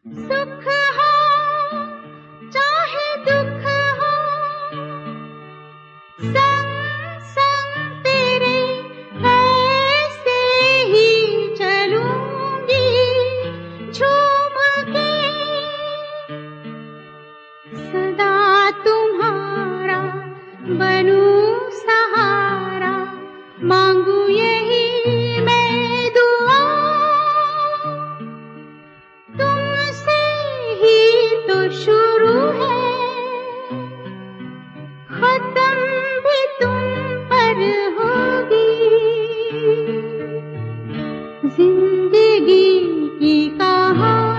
सुख हो चाहे दुख हो, संग संग तेरे ऐसे ही चलूंगी, झूम के सदा तुम्हारा बनूं सहारा, मांगू यही मैं दुआ, तुमसे ही तो शुरू है, खत्म भी तुम पर होगी, जिंदगी की कहानी